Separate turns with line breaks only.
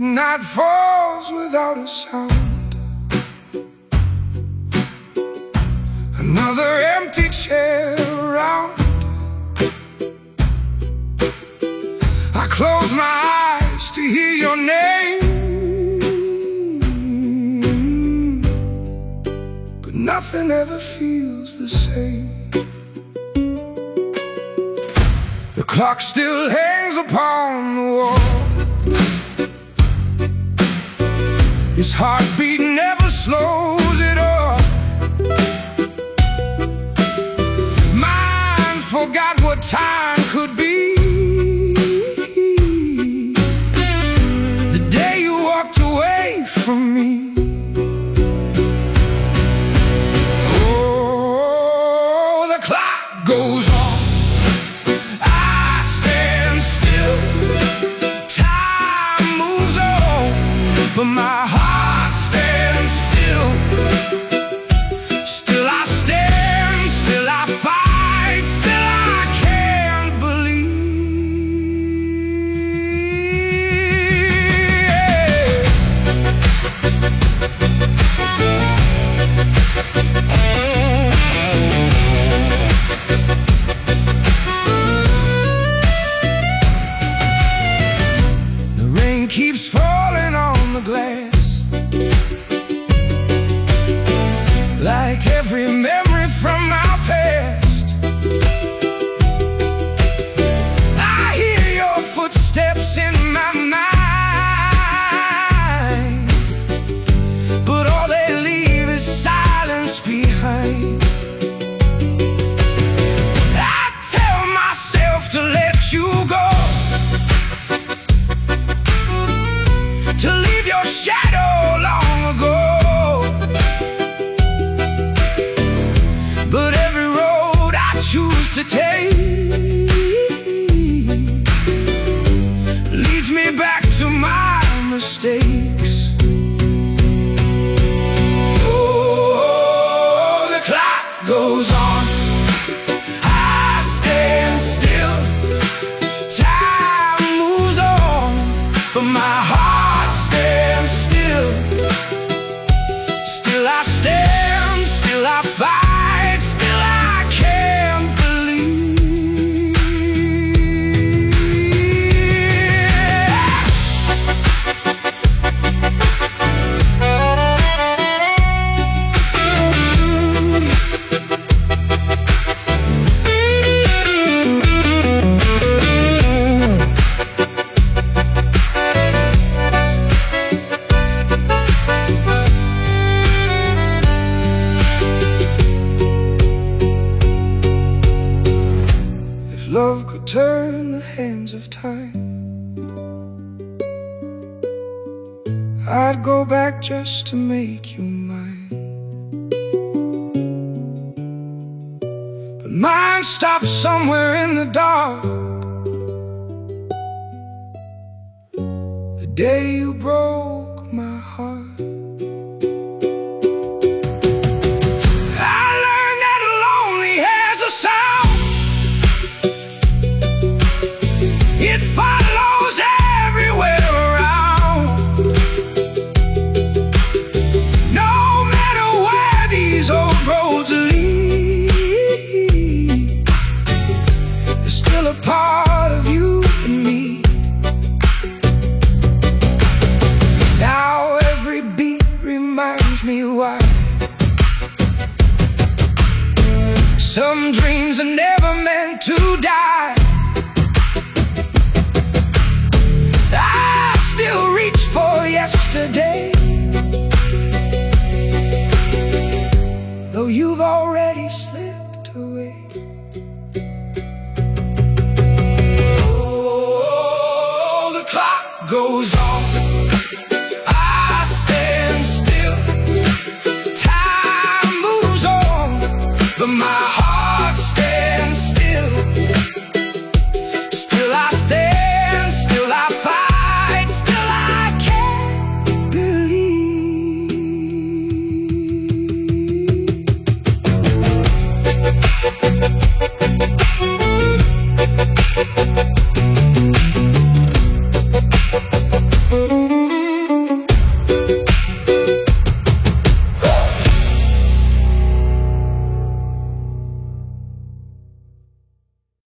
night falls without a sound. Another empty chair around. I close my eyes to hear your name, but nothing ever feels the same. The clock still hangs upon the wall. His heartbeat never slows at all. Mine forgot what time could be. The day you walked away from me. Oh, the clock goes on. I stand still. Time moves on, but my heart stands still. Still I stand, still I fight, still I can't believe. The rain keeps falling on the glass, like every memory from our past. I hear your footsteps in my mind, but all they leave is silence behind. I tell myself to let you go, to leave your shadow long ago. But every road I choose to take leads me back to my mistakes. Oh, the clock goes on. I stand still. Time moves on, but my heart stands still. Still I stand, still I fight, still I can't believe. If love could turn the hands of time, I'd go back just to make you mine. But mine stopped somewhere in the dark, the day you broke my heart. I learned that lonely has a sound. It follows everywhere around. No matter where these old roads lead, there's still a part of you and me. Now every beat reminds me why some dreams are never meant to die. I still reach for yesterday, though you've already slipped away. Oh, the clock goes on. I stand still. Time moves on, but my heart